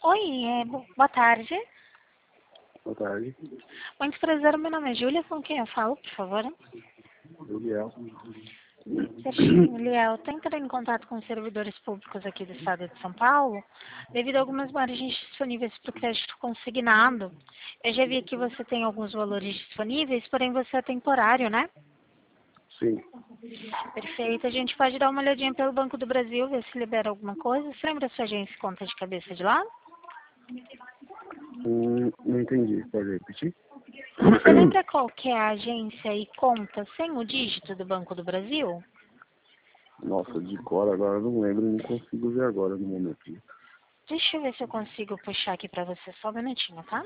Oi, boa tarde. Boa tarde. Muito prazer, meu nome é Júlia, com quem eu falo, por favor? Juliel. Certinho, Liel, estou entrando em contato com os servidores públicos aqui do estado de São Paulo, devido a algumas margens disponíveis para o crédito consignado. Eu já vi que você tem alguns valores disponíveis, porém você é temporário, né? Sim. Perfeito, a gente pode dar uma olhadinha pelo Banco do Brasil, ver se libera alguma coisa. Você lembra a sua agência e conta de cabeça de lá? Não entendi. Pode repetir? Você lembra qual que é a agência e conta sem o dígito do Banco do Brasil? Nossa, de cor agora eu não lembro, não consigo ver agora no momento. Deixa eu ver se eu consigo puxar aqui pra você, só um minutinho, tá?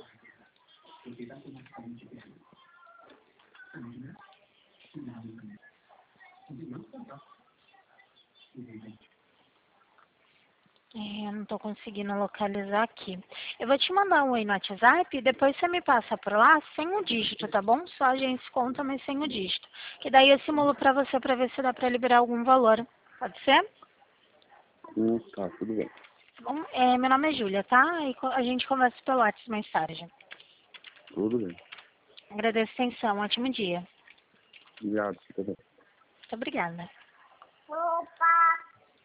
Eu não tô conseguindo localizar aqui. Eu vou te mandar um oi no WhatsApp e depois você me passa por lá sem o dígito, tá bom? Só a agência conta, mas sem o dígito. Que daí eu simulo pra você pra ver se dá pra liberar algum valor. Pode ser? Tá, tudo bem. Bom, meu nome é Júlia, tá? E a gente conversa pelo WhatsApp mais tarde. Tudo bem. Agradeço a atenção, ótimo dia. Obrigado, você também. Muito obrigada.